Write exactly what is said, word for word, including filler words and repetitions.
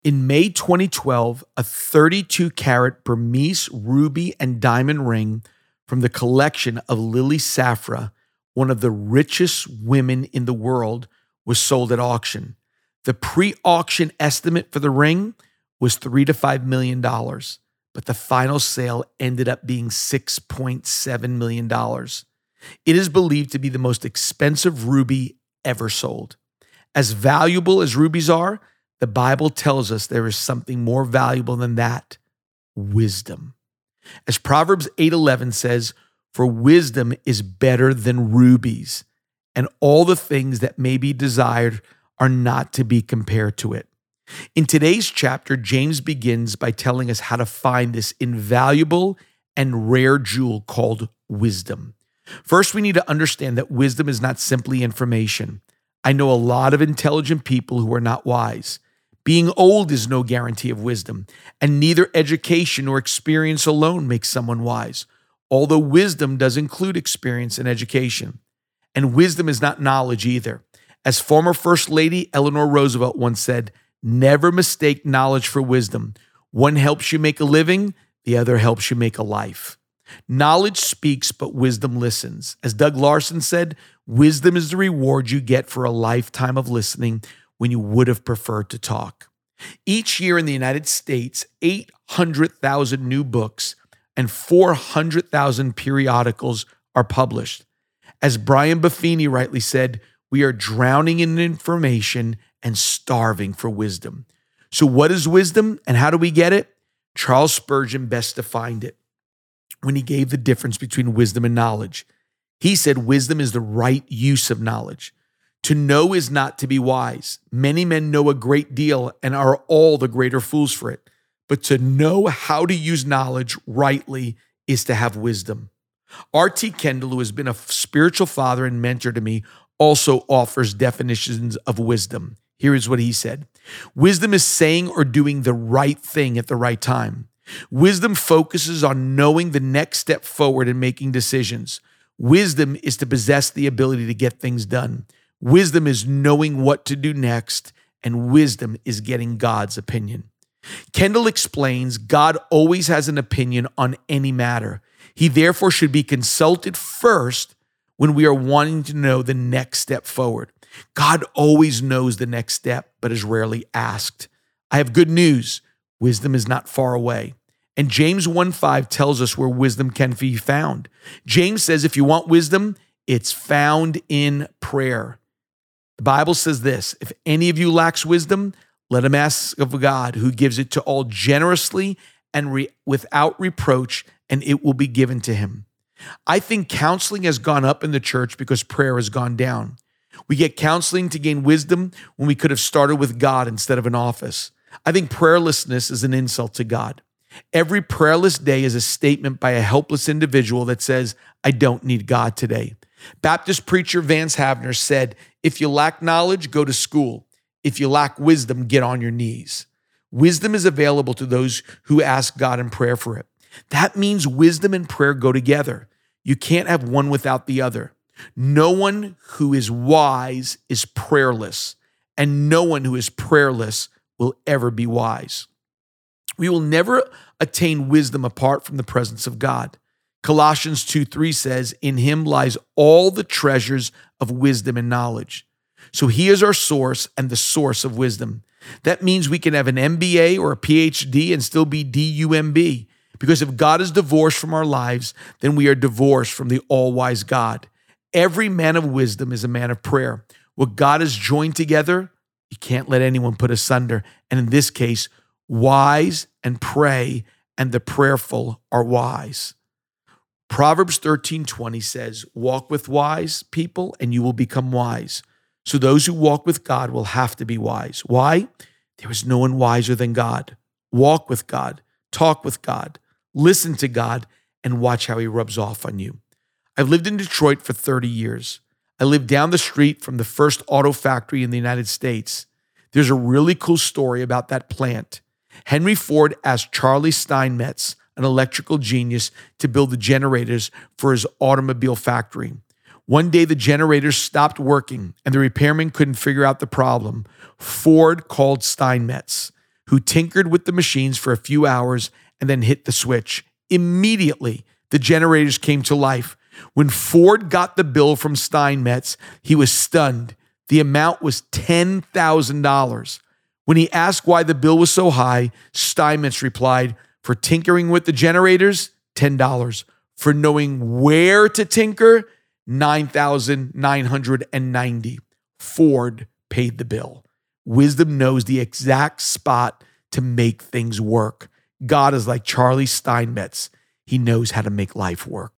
In May twenty twelve, a thirty-two karat Burmese ruby and diamond ring from the collection of Lily Safra, one of the richest women in the world, was sold at auction. The pre-auction estimate for the ring was three to five million dollars, but the final sale ended up being six point seven million dollars. It is believed to be the most expensive ruby ever sold. As valuable as rubies are, the Bible tells us there is something more valuable than that: wisdom. As Proverbs eight eleven says, "For wisdom is better than rubies, and all the things that may be desired are not to be compared to it." In today's chapter, James begins by telling us how to find this invaluable and rare jewel called wisdom. First, we need to understand that wisdom is not simply information. I know a lot of intelligent people who are not wise. Being old is no guarantee of wisdom, and neither education nor experience alone makes someone wise, although wisdom does include experience and education. And wisdom is not knowledge either. As former First Lady Eleanor Roosevelt once said, "Never mistake knowledge for wisdom. One helps you make a living, the other helps you make a life." Knowledge speaks, but wisdom listens. As Doug Larson said, wisdom is the reward you get for a lifetime of listening when you would have preferred to talk. Each year in the United States, eight hundred thousand new books and four hundred thousand periodicals are published. As Brian Buffini rightly said, we are drowning in information and starving for wisdom. So what is wisdom and how do we get it? Charles Spurgeon best defined it when he gave the difference between wisdom and knowledge. He said wisdom is the right use of knowledge. To know is not to be wise. Many men know a great deal and are all the greater fools for it. But to know how to use knowledge rightly is to have wisdom. R T Kendall, who has been a spiritual father and mentor to me, also offers definitions of wisdom. Here is what he said. Wisdom is saying or doing the right thing at the right time. Wisdom focuses on knowing the next step forward and making decisions. Wisdom is to possess the ability to get things done. Wisdom is knowing what to do next, and wisdom is getting God's opinion. Kendall explains God always has an opinion on any matter. He therefore should be consulted first when we are wanting to know the next step forward. God always knows the next step, but is rarely asked. I have good news. Wisdom is not far away. And James one five tells us where wisdom can be found. James says if you want wisdom, it's found in prayer. The Bible says this: if any of you lacks wisdom, let him ask of God, who gives it to all generously and re- without reproach, and it will be given to him. I think counseling has gone up in the church because prayer has gone down. We get counseling to gain wisdom when we could have started with God instead of an office. I think prayerlessness is an insult to God. Every prayerless day is a statement by a helpless individual that says, I don't need God today. Baptist preacher Vance Havner said, if you lack knowledge, go to school. If you lack wisdom, get on your knees. Wisdom is available to those who ask God in prayer for it. That means wisdom and prayer go together. You can't have one without the other. No one who is wise is prayerless, and no one who is prayerless will ever be wise. We will never attain wisdom apart from the presence of God. Colossians two three says, in him lies all the treasures of wisdom and knowledge. So he is our source and the source of wisdom. That means we can have an M B A or a P H D and still be D U M B. Because if God is divorced from our lives, then we are divorced from the all-wise God. Every man of wisdom is a man of prayer. What God has joined together, you can't let anyone put asunder. And in this case, wise and pray, and the prayerful are wise. Proverbs thirteen twenty says, walk with wise people and you will become wise. So those who walk with God will have to be wise. Why? There is no one wiser than God. Walk with God, talk with God, listen to God, and watch how he rubs off on you. I've lived in Detroit for thirty years. I lived down the street from the first auto factory in the United States. There's a really cool story about that plant. Henry Ford asked Charlie Steinmetz, an electrical genius, to build the generators for his automobile factory. One day, the generators stopped working and the repairman couldn't figure out the problem. Ford called Steinmetz, who tinkered with the machines for a few hours and then hit the switch. Immediately, the generators came to life. When Ford got the bill from Steinmetz, he was stunned. The amount was ten thousand dollars. When he asked why the bill was so high, Steinmetz replied, for tinkering with the generators, ten dollars. For knowing where to tinker, nine thousand nine hundred ninety dollars. Ford paid the bill. Wisdom knows the exact spot to make things work. God is like Charlie Steinmetz. He knows how to make life work.